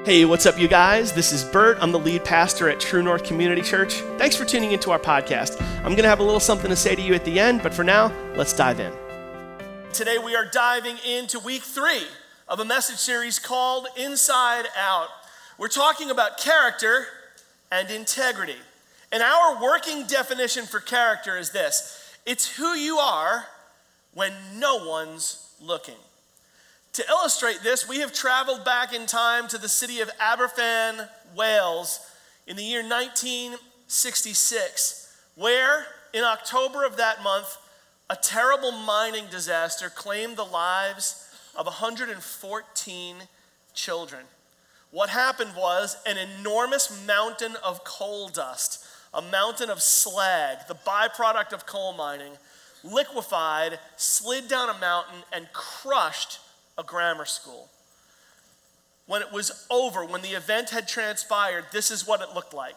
Hey, what's up, you guys? This is Bert. I'm the lead pastor at True North Community Church. Thanks for tuning into our podcast. I'm going to have a little something to say to you at the end, but for now, let's dive in. Today, we are diving into week 3 of a message series called Inside Out. We're talking about character and integrity. And our working definition for character is this: it's who you are when no one's looking. To illustrate this, we have traveled back in time to the city of Aberfan, Wales, in the year 1966, where in October of that month, a terrible mining disaster claimed the lives of 114 children. What happened was an enormous mountain of coal dust, a mountain of slag, the byproduct of coal mining, liquefied, slid down a mountain, and crushed a grammar school. When it was over, when the event had transpired, this is what it looked like.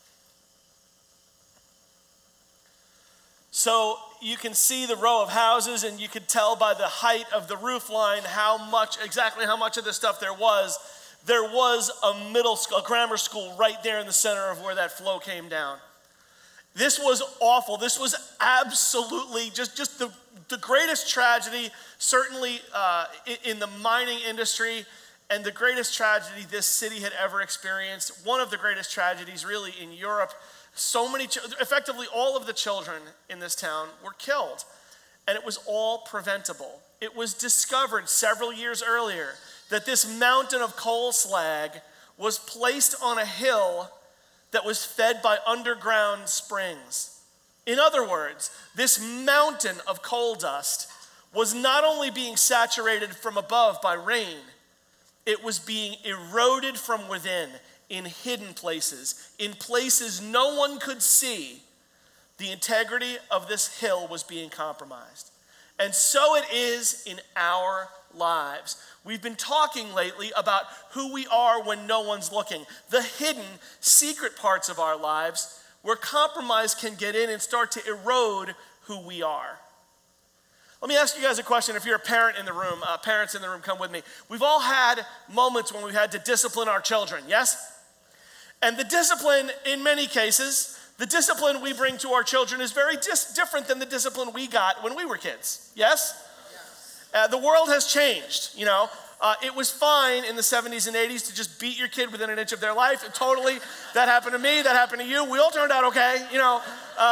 So you can see the row of houses, and you could tell by the height of the roof line exactly how much of this stuff there was. There was a grammar school right there in the center of where that flow came down. This was awful. This was absolutely just the greatest tragedy, certainly in the mining industry, and the greatest tragedy this city had ever experienced. One of the greatest tragedies really in Europe. Effectively all of the children in this town were killed, and it was all preventable. It was discovered several years earlier that this mountain of coal slag was placed on a hill that was fed by underground springs. In other words, this mountain of coal dust was not only being saturated from above by rain, it was being eroded from within in hidden places, in places no one could see. The integrity of this hill was being compromised. And so it is in our lives. We've been talking lately about who we are when no one's looking, the hidden, secret parts of our lives where compromise can get in and start to erode who we are. Let me ask you guys a question. If you're a parent in the room, parents in the room, come with me. We've all had moments when we've had to discipline our children, yes? And the discipline, in many cases, the discipline we bring to our children is very different than the discipline we got when we were kids, yes? The world has changed, you know. It was fine in the 70s and 80s to just beat your kid within an inch of their life. That happened to me, that happened to you. We all turned out okay, you know.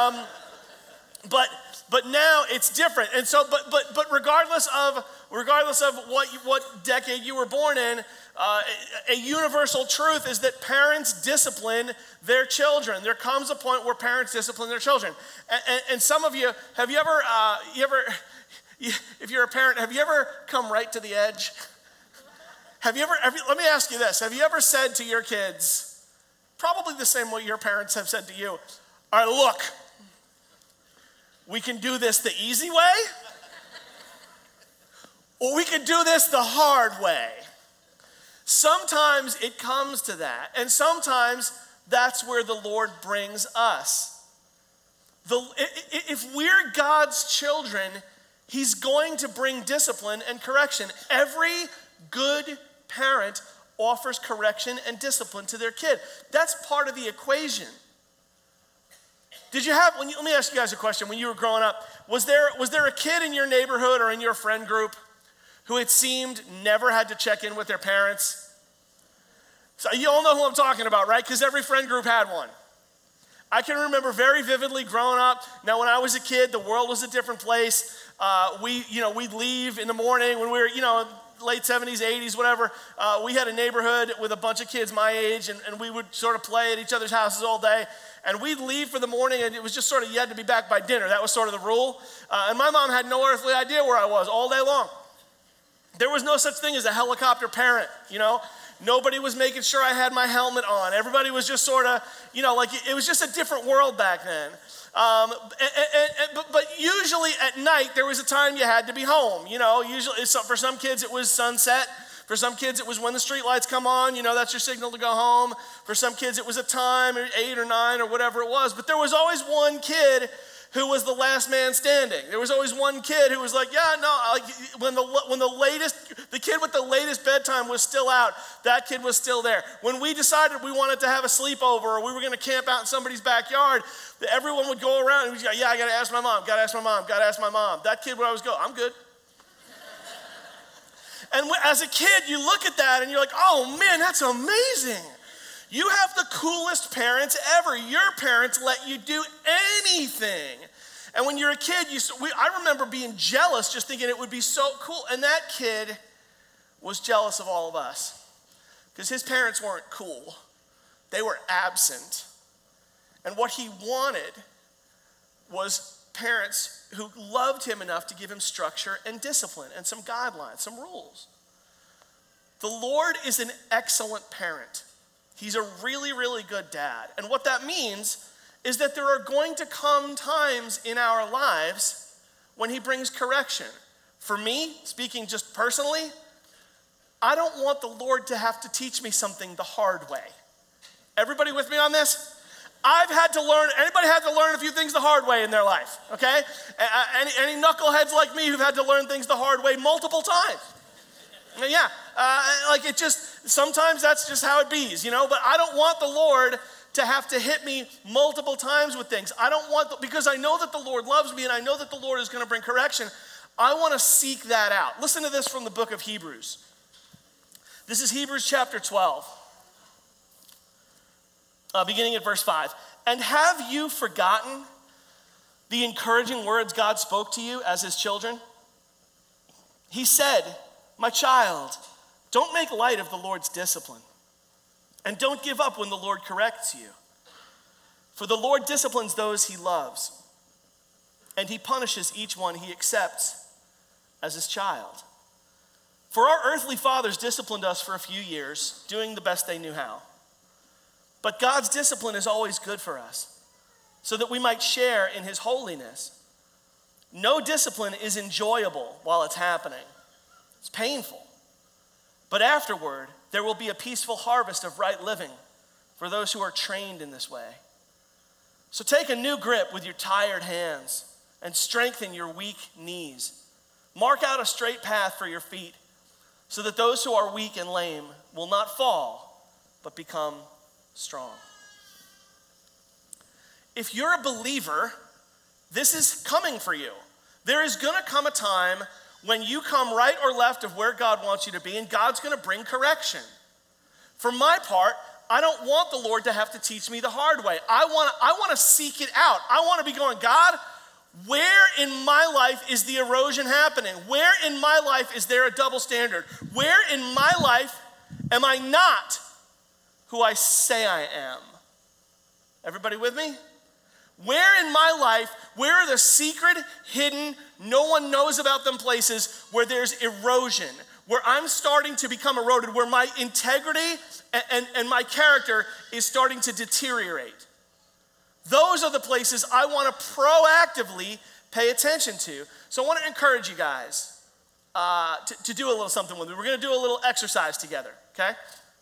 But now it's different. And so, but regardless of what decade you were born in, a universal truth is that parents discipline their children. There comes a point where parents discipline their children. And some of you, have you ever, if you're a parent, have you ever come right to the edge? Let me ask you this. Have you ever said to your kids, probably the same way your parents have said to you, all right, look, we can do this the easy way, or we can do this the hard way. Sometimes it comes to that, and sometimes that's where the Lord brings us. If we're God's children, He's going to bring discipline and correction. Every good parent offers correction and discipline to their kid. That's part of the equation. Let me ask you guys a question. When you were growing up, was there a kid in your neighborhood or in your friend group who it seemed never had to check in with their parents? So you all know who I'm talking about, right? Because every friend group had one. I can remember very vividly growing up. Now, when I was a kid, the world was a different place. We'd leave in the morning when we were, late 70s, 80s, whatever. We had a neighborhood with a bunch of kids my age, and we would sort of play at each other's houses all day. And we'd leave for the morning, and it was just sort of, you had to be back by dinner. That was sort of the rule. And my mom had no earthly idea where I was all day long. There was no such thing as a helicopter parent, Nobody was making sure I had my helmet on. Everybody was just sort of, it was just a different world back then. But usually at night, there was a time you had to be home. Usually for some kids it was sunset. For some kids it was when the street lights come on. That's your signal to go home. For some kids it was a time, 8 or 9 or whatever it was. But there was always one kid who was the last man standing. There was always one kid who was like, yeah, no, like when the kid with the latest bedtime was still out, that kid was still there. When we decided we wanted to have a sleepover or we were going to camp out in somebody's backyard, everyone would go around and we'd go, yeah, I got to ask my mom, got to ask my mom, got to ask my mom. That kid would always go, I'm good. And as a kid, you look at that and you're like, oh man, that's amazing. You have the coolest parents ever. Your parents let you do anything. And when you're a kid, I remember being jealous, just thinking it would be so cool. And that kid was jealous of all of us because his parents weren't cool. They were absent. And what he wanted was parents who loved him enough to give him structure and discipline and some guidelines, some rules. The Lord is an excellent parent. He's a really, really good dad. And what that means is that there are going to come times in our lives when he brings correction. For me, speaking just personally, I don't want the Lord to have to teach me something the hard way. Everybody with me on this? I've had to learn, anybody had to learn a few things the hard way in their life, okay? Any knuckleheads like me who've had to learn things the hard way multiple times? Yeah, sometimes that's just how it be, but I don't want the Lord to have to hit me multiple times with things. Because I know that the Lord loves me and I know that the Lord is going to bring correction. I want to seek that out. Listen to this from the book of Hebrews. This is Hebrews chapter 12, beginning at verse 5. And have you forgotten the encouraging words God spoke to you as his children? He said, my child, don't make light of the Lord's discipline, and don't give up when the Lord corrects you. For the Lord disciplines those he loves, and he punishes each one he accepts as his child. For our earthly fathers disciplined us for a few years, doing the best they knew how. But God's discipline is always good for us, so that we might share in his holiness. No discipline is enjoyable while it's happening. It's painful. But afterward, there will be a peaceful harvest of right living for those who are trained in this way. So take a new grip with your tired hands and strengthen your weak knees. Mark out a straight path for your feet so that those who are weak and lame will not fall, but become strong. If you're a believer, this is coming for you. There is going to come a time when you come right or left of where God wants you to be, and God's going to bring correction. For my part, I don't want the Lord to have to teach me the hard way. I want to seek it out. I want to be going, God, where in my life is the erosion happening? Where in my life is there a double standard? Where in my life am I not who I say I am? Everybody with me? Where in my life, where are the secret, hidden, no one knows about them places where there's erosion, where I'm starting to become eroded, where my integrity and my character is starting to deteriorate? Those are the places I want to proactively pay attention to. So I want to encourage you guys to do a little something with me. We're going to do a little exercise together, okay?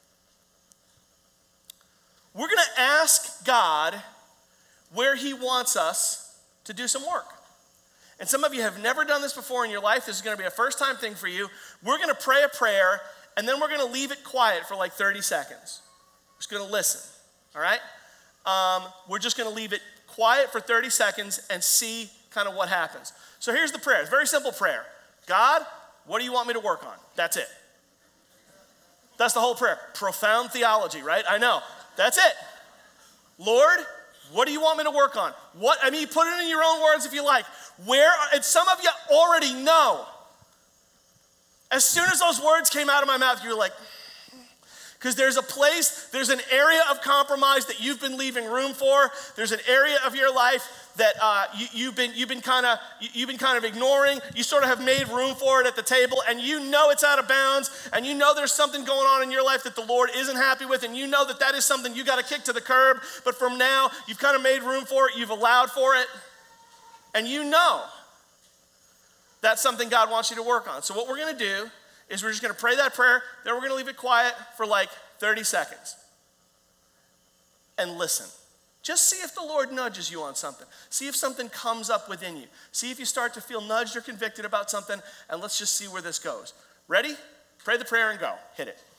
We're going to ask God where he wants us to do some work. And some of you have never done this before in your life. This is going to be a first-time thing for you. We're going to pray a prayer, and then we're going to leave it quiet for like 30 seconds. We're just going to listen, all right? We're just going to leave it quiet for 30 seconds and see kind of what happens. So here's the prayer. It's a very simple prayer. God, what do you want me to work on? That's it. That's the whole prayer. Profound theology, right? I know. That's it. Lord, what do you want me to work on? You put it in your own words if you like. And some of you already know. As soon as those words came out of my mouth, you were like, because there's an area of compromise that you've been leaving room for. There's an area of your life that you've been kind of ignoring. You sort of have made room for it at the table, and you know it's out of bounds, and you know there's something going on in your life that the Lord isn't happy with, and you know that is something you got to kick to the curb. But from now, you've kind of made room for it. You've allowed for it, and you know that's something God wants you to work on. So what we're going to do is we're just going to pray that prayer, then we're going to leave it quiet for like 30 seconds and listen. Just see if the Lord nudges you on something. See if something comes up within you. See if you start to feel nudged or convicted about something, and let's just see where this goes. Ready? Pray the prayer and go. Hit it.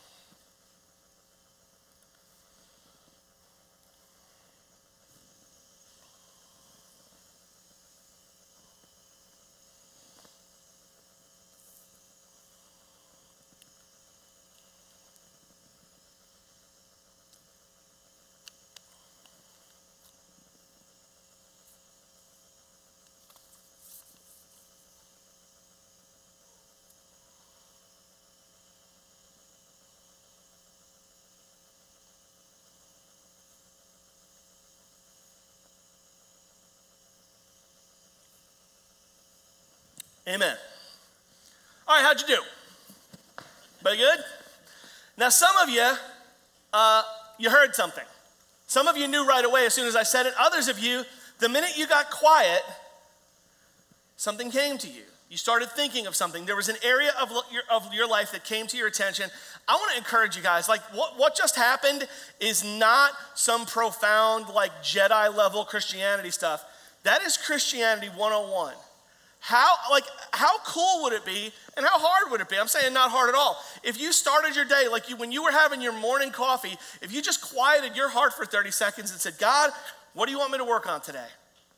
Amen. All right, how'd you do? Pretty good? Now, some of you, you heard something. Some of you knew right away as soon as I said it. Others of you, the minute you got quiet, something came to you. You started thinking of something. There was an area of your life that came to your attention. I want to encourage you guys, like what just happened is not some profound, like Jedi level Christianity stuff. That is Christianity 101. How cool would it be and how hard would it be? I'm saying not hard at all. If you started your day, when you were having your morning coffee, if you just quieted your heart for 30 seconds and said, God, what do you want me to work on today?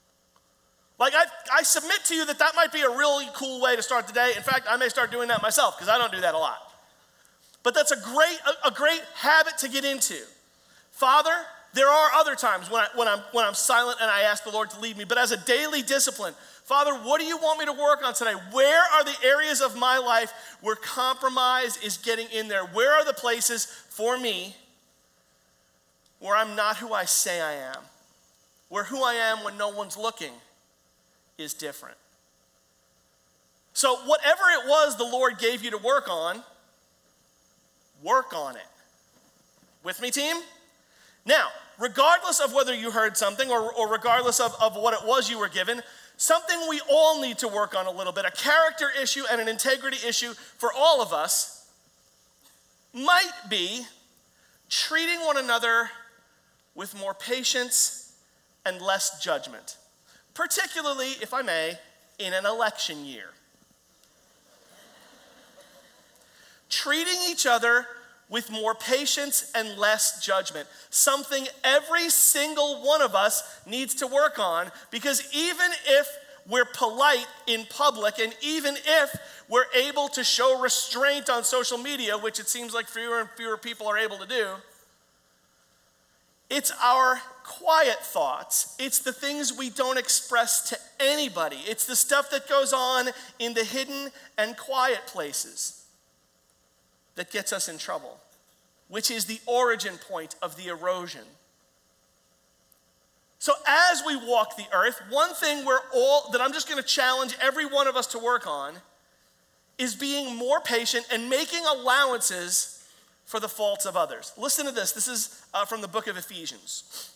I submit to you that might be a really cool way to start the day. In fact, I may start doing that myself because I don't do that a lot. But that's a great habit to get into. Father, there are other times when I'm silent and I ask the Lord to lead me, but as a daily discipline, Father, what do you want me to work on today? Where are the areas of my life where compromise is getting in there? Where are the places for me where I'm not who I say I am? Where who I am when no one's looking is different. So whatever it was the Lord gave you to work on it. With me, team? Now, regardless of whether you heard something or regardless of what it was you were given, something we all need to work on a little bit, a character issue and an integrity issue for all of us, might be treating one another with more patience and less judgment, particularly, if I may, in an election year. Treating each other with more patience and less judgment. Something every single one of us needs to work on, because even if we're polite in public and even if we're able to show restraint on social media, which it seems like fewer and fewer people are able to do, it's our quiet thoughts. It's the things we don't express to anybody. It's the stuff that goes on in the hidden and quiet places that gets us in trouble, which is the origin point of the erosion. So as we walk the earth, one thing that I'm just going to challenge every one of us to work on is being more patient and making allowances for the faults of others. Listen to this. This is from the book of Ephesians.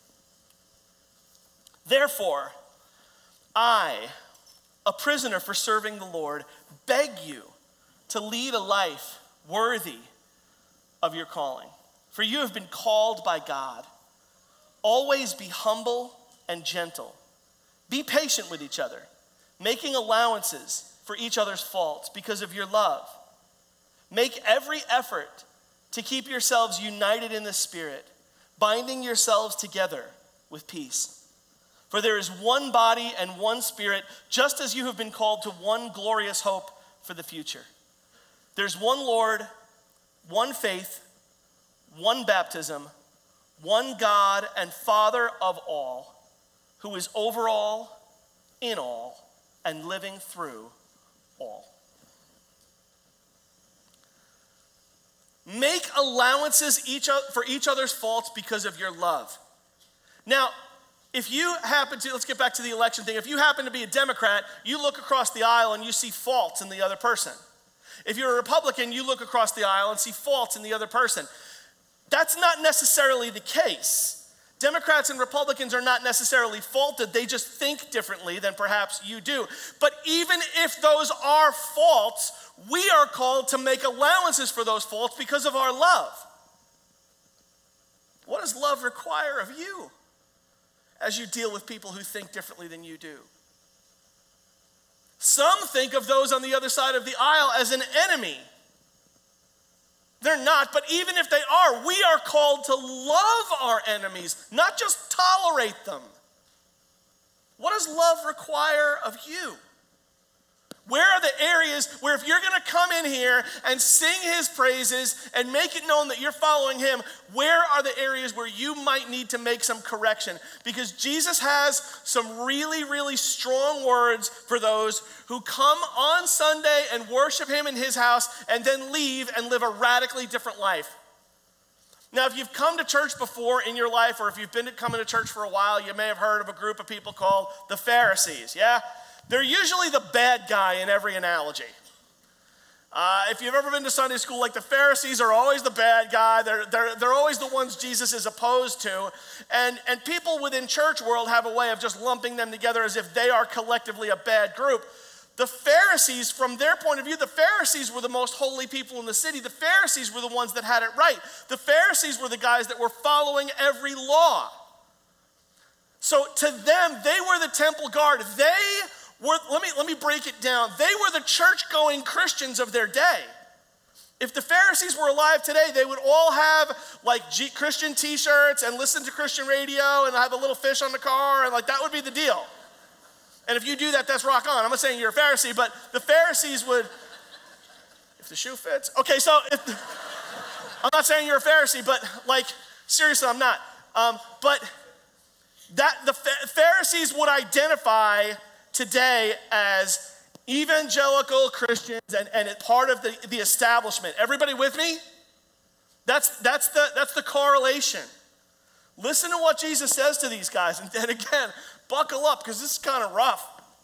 Therefore, I, a prisoner for serving the Lord, beg you to lead a life worthy of your calling. For you have been called by God. Always be humble and gentle. Be patient with each other, making allowances for each other's faults because of your love. Make every effort to keep yourselves united in the Spirit, binding yourselves together with peace. For there is one body and one Spirit, just as you have been called to one glorious hope for the future. There's one Lord, one faith, one baptism, one God and Father of all, who is over all, in all, and living through all. Make allowances for each other's faults because of your love. Now, if you happen to, let's get back to the election thing. If you happen to be a Democrat, you look across the aisle and you see faults in the other person. If you're a Republican, you look across the aisle and see faults in the other person. That's not necessarily the case. Democrats and Republicans are not necessarily faulted. They just think differently than perhaps you do. But even if those are faults, we are called to make allowances for those faults because of our love. What does love require of you? as you deal with people who think differently than you do. Some think of those on the other side of the aisle as an enemy. They're not, but even if they are, we are called to love our enemies, not just tolerate them. What does love require of you? Where are the areas where if you're going to come in here and sing his praises and make it known that you're following him, where are the areas where you might need to make some correction? Because Jesus has some really, really strong words for those who come on Sunday and worship him in his house and then leave and live a radically different life. Now, if you've come to church before in your life, or if you've been coming to church for a while, you may have heard of a group of people called the Pharisees, yeah? They're usually the bad guy in every analogy. If you've ever been to Sunday school, like the Pharisees are always the bad guy. They're always the ones Jesus is opposed to. And people within church world have a way of just lumping them together as if they are collectively a bad group. The Pharisees, from their point of view, the Pharisees were the most holy people in the city. The Pharisees were the ones that had it right. The Pharisees were the guys that were following every law. So to them, they were the temple guard. Let me break it down. They were the church-going Christians of their day. If the Pharisees were alive today, they would all have like Christian t-shirts and listen to Christian radio and have a little fish on the car, and like that would be the deal. And if you do that, that's rock on. I'm not saying you're a Pharisee, but the Pharisees would, if the shoe fits. Okay, so I'm not saying you're a Pharisee, but like seriously, I'm not. But that the Pharisees would identify today as evangelical Christians and part of the establishment. Everybody with me? That's the correlation. Listen to what Jesus says to these guys. And again, buckle up because this is kind of rough.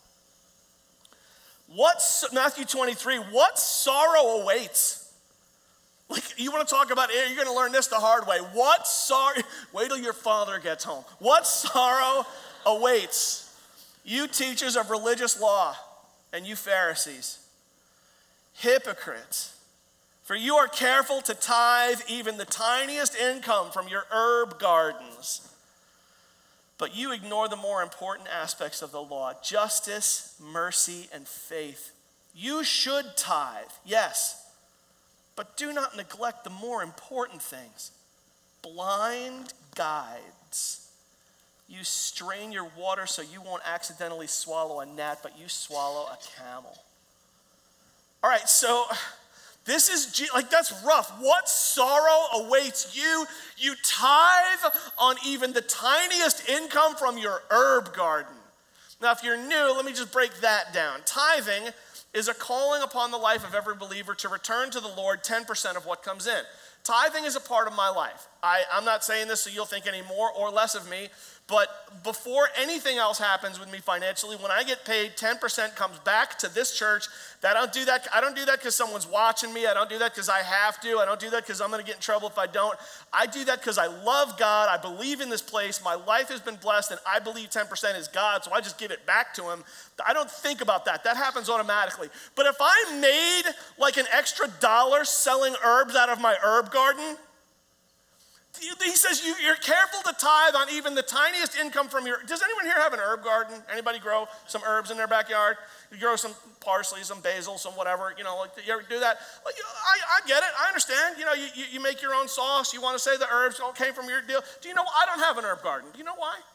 Matthew 23, what sorrow awaits? Like, you want to talk about, you're going to learn this the hard way. What sorrow, wait till your father gets home. What sorrow awaits you teachers of religious law and you Pharisees, hypocrites, for you are careful to tithe even the tiniest income from your herb gardens, but you ignore the more important aspects of the law, justice, mercy, and faith. You should tithe, yes, but do not neglect the more important things. Blind guides. You strain your water so you won't accidentally swallow a gnat, but you swallow a camel. All right, so this is, like, that's rough. What sorrow awaits you? You tithe on even the tiniest income from your herb garden. Now, if you're new, let me just break that down. Tithing is a calling upon the life of every believer to return to the Lord 10% of what comes in. Tithing is a part of my life. I'm not saying this so you'll think any more or less of me, but before anything else happens with me financially, when I get paid, 10% comes back to this church. I don't do that because someone's watching me. I don't do that because I have to. I don't do that because I'm going to get in trouble if I don't. I do that because I love God. I believe in this place. My life has been blessed, and I believe 10% is God, so I just give it back to him. I don't think about that. That happens automatically. But if I made like an extra $1 selling herbs out of my herb garden, he says you're careful to tithe on even the tiniest income from your. Does anyone here have an herb garden? Anybody grow some herbs in their backyard? You grow some parsley, some basil, some whatever. You know, like you ever do that? Like, I get it. I understand. You know, you make your own sauce. You want to say the herbs all came from your deal. Do you know? I don't have an herb garden. Do you know why?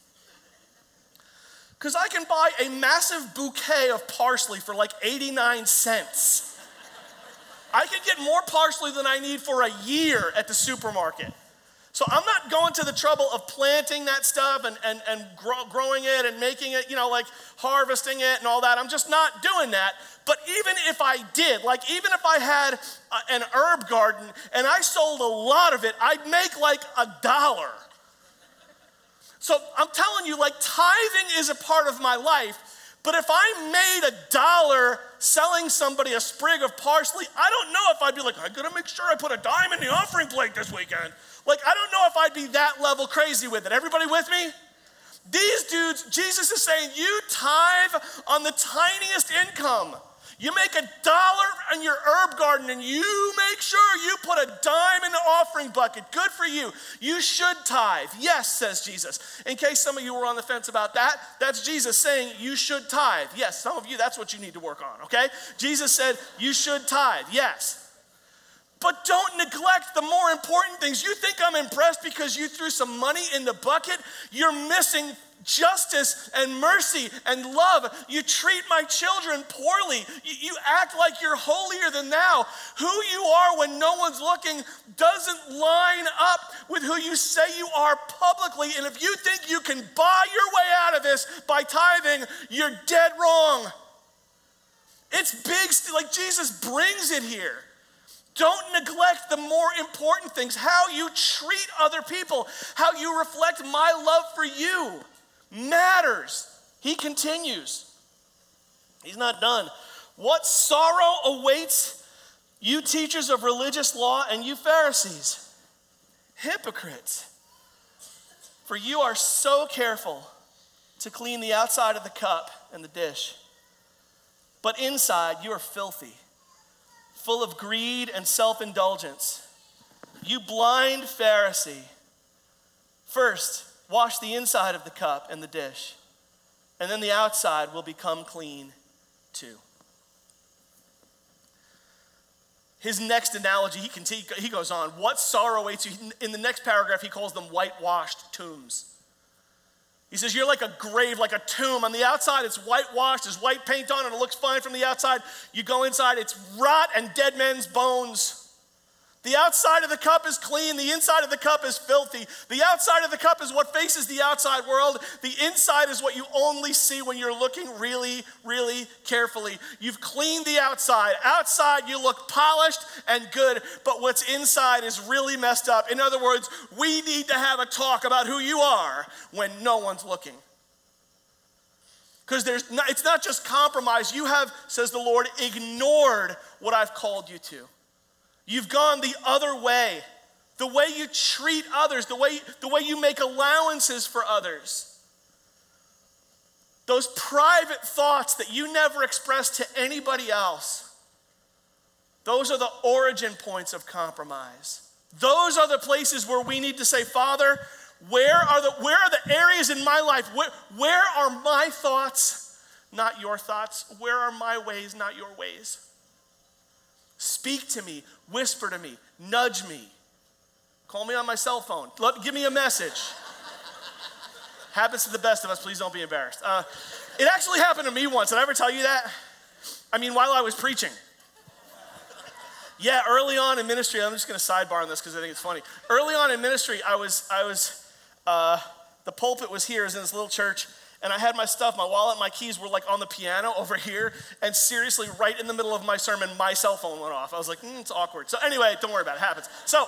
Because I can buy a massive bouquet of parsley for like 89 cents. I can get more parsley than I need for a year at the supermarket. So I'm not going to the trouble of planting that stuff and growing it and making it, you know, like harvesting it and all that. I'm just not doing that. But even if I did, like even if I had an herb garden and I sold a lot of it, I'd make like $1. So I'm telling you, like tithing is a part of my life. But if I made $1 selling somebody a sprig of parsley, I don't know if I'd be like, I gotta make sure I put a dime in the offering plate this weekend. Like, I don't know if I'd be that level crazy with it. Everybody with me? These dudes, Jesus is saying, you tithe on the tiniest income. You make $1 in your herb garden and you make sure you put a dime in the offering bucket. Good for you. You should tithe. Yes, says Jesus. In case some of you were on the fence about that, that's Jesus saying you should tithe. Yes, some of you, that's what you need to work on, okay? Jesus said you should tithe. Yes. But don't neglect the more important things. You think I'm impressed because you threw some money in the bucket? You're missing justice and mercy and love. You treat my children poorly. You act like you're holier than thou. Who you are when no one's looking doesn't line up with who you say you are publicly. And if you think you can buy your way out of this by tithing, you're dead wrong. It's big, like Jesus brings it here. Don't neglect the more important things. How you treat other people, how you reflect my love for you matters. He continues. He's not done. What sorrow awaits you teachers of religious law and you Pharisees, hypocrites, for you are so careful to clean the outside of the cup and the dish, but inside you are filthy, full of greed and self-indulgence. You blind Pharisee, first wash the inside of the cup and the dish, and then the outside will become clean too. His next analogy, he goes on, what sorrow awaits you? In the next paragraph, he calls them whitewashed tombs. He says, you're like a grave, like a tomb. On the outside, it's whitewashed, there's white paint on it, it looks fine from the outside. You go inside, it's rot and dead men's bones. The outside of the cup is clean, the inside of the cup is filthy. The outside of the cup is what faces the outside world. The inside is what you only see when you're looking really, really carefully. You've cleaned the outside. Outside, you look polished and good, but what's inside is really messed up. In other words, we need to have a talk about who you are when no one's looking. Because it's not just compromise. You have, says the Lord, ignored what I've called you to. You've gone the other way. The way you treat others, the way you make allowances for others. Those private thoughts that you never express to anybody else. Those are the origin points of compromise. Those are the places where we need to say, Father, where are the areas in my life? Where are my thoughts, not your thoughts? Where are my ways, not your ways? Speak to me, whisper to me, nudge me. Call me on my cell phone. Give me a message. Happens to the best of us, please don't be embarrassed. It actually happened to me once. Did I ever tell you that? I mean, while I was preaching. Yeah, early on in ministry, I'm just gonna sidebar on this because I think it's funny. Early on in ministry, the pulpit was here, it was in this little church, and I had my stuff, my wallet, my keys were like on the piano over here, and seriously, right in the middle of my sermon, my cell phone went off. I was like, it's awkward. So anyway, don't worry about it, it happens. So,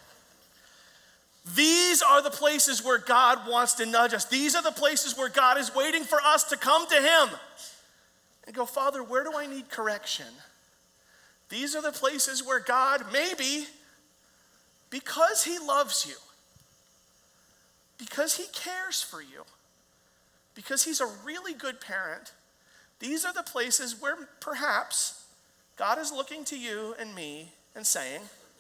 these are the places where God wants to nudge us. These are the places where God is waiting for us to come to Him and go, Father, where do I need correction? These are the places where God, maybe, because He loves you, because He cares for you, because He's a really good parent, these are the places where perhaps God is looking to you and me and saying,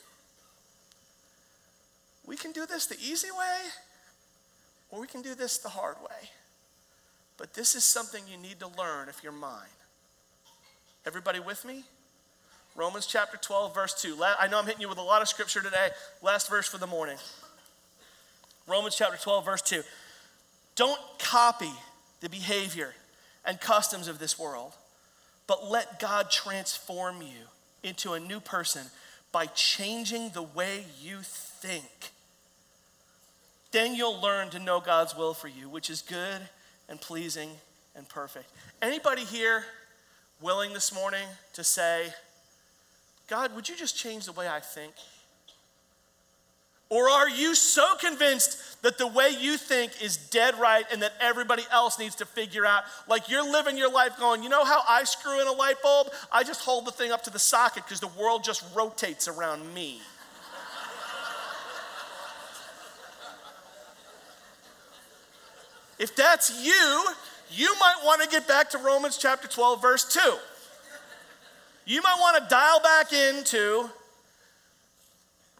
we can do this the easy way, or we can do this the hard way. But this is something you need to learn if you're mine. Everybody with me? Romans chapter 12, verse 2. I know I'm hitting you with a lot of scripture today. Last verse for the morning. Romans chapter 12, verse 2. Don't copy the behavior and customs of this world, but let God transform you into a new person by changing the way you think. Then you'll learn to know God's will for you, which is good and pleasing and perfect. Anybody here willing this morning to say, God, would you just change the way I think? Or are you so convinced that the way you think is dead right and that everybody else needs to figure out, like you're living your life going, you know how I screw in a light bulb? I just hold the thing up to the socket because the world just rotates around me. If that's you, you might want to get back to Romans chapter 12, verse 2. You might want to dial back into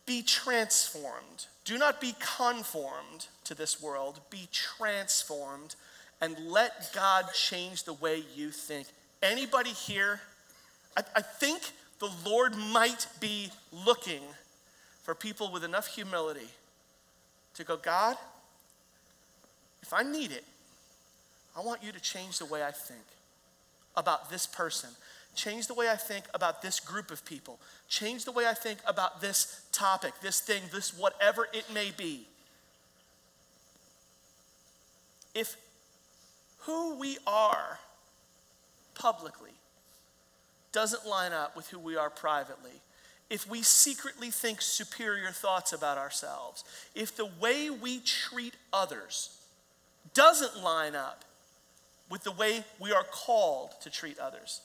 be transformed. Do not be conformed to this world. Be transformed and let God change the way you think. Anybody here? I think the Lord might be looking for people with enough humility to go, God, if I need it, I want you to change the way I think about this person. Change the way I think about this group of people. Change the way I think about this topic, this thing, this whatever it may be. If who we are publicly doesn't line up with who we are privately, if we secretly think superior thoughts about ourselves, if the way we treat others doesn't line up with the way we are called to treat others,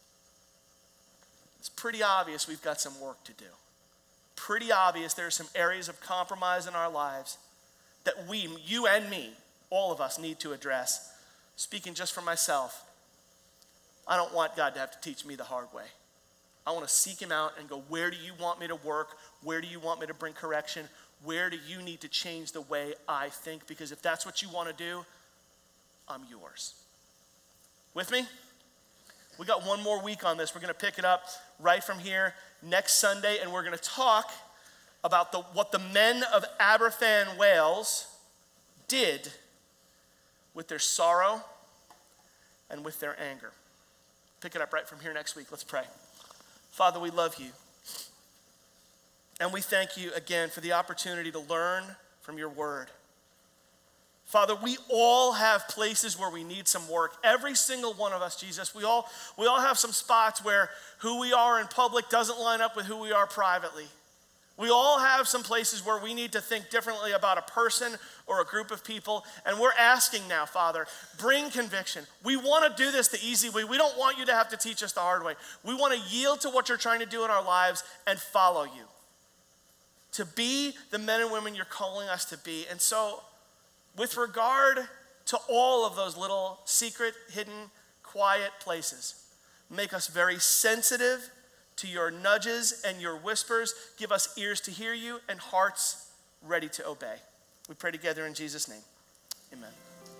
it's pretty obvious we've got some work to do. Pretty obvious there are some areas of compromise in our lives that we, you and me, all of us need to address. Speaking just for myself, I don't want God to have to teach me the hard way. I want to seek him out and go, where do you want me to work? Where do you want me to bring correction? Where do you need to change the way I think? Because if that's what you want to do, I'm yours. With me? We got one more week on this. We're going to pick it up right from here next Sunday, and we're going to talk about what the men of Aberfan, Wales did with their sorrow and with their anger. Pick it up right from here next week. Let's pray. Father, we love you. And we thank you again for the opportunity to learn from your word. Father, we all have places where we need some work. Every single one of us, Jesus, we all have some spots where who we are in public doesn't line up with who we are privately. We all have some places where we need to think differently about a person or a group of people. And we're asking now, Father, bring conviction. We want to do this the easy way. We don't want you to have to teach us the hard way. We want to yield to what you're trying to do in our lives and follow you. To be the men and women you're calling us to be. And so, with regard to all of those little secret, hidden, quiet places, make us very sensitive to your nudges and your whispers. Give us ears to hear you and hearts ready to obey. We pray together in Jesus' name. Amen.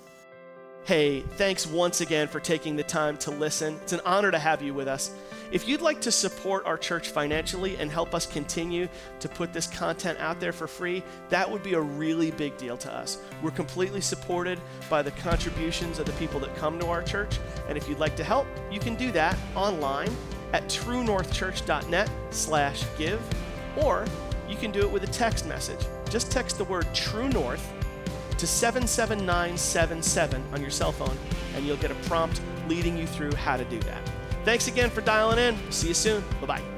Hey, thanks once again for taking the time to listen. It's an honor to have you with us. If you'd like to support our church financially and help us continue to put this content out there for free, that would be a really big deal to us. We're completely supported by the contributions of the people that come to our church. And if you'd like to help, you can do that online at truenorthchurch.net/give, or you can do it with a text message. Just text the word True North to 77977 on your cell phone, and you'll get a prompt leading you through how to do that. Thanks again for dialing in. See you soon. Bye-bye.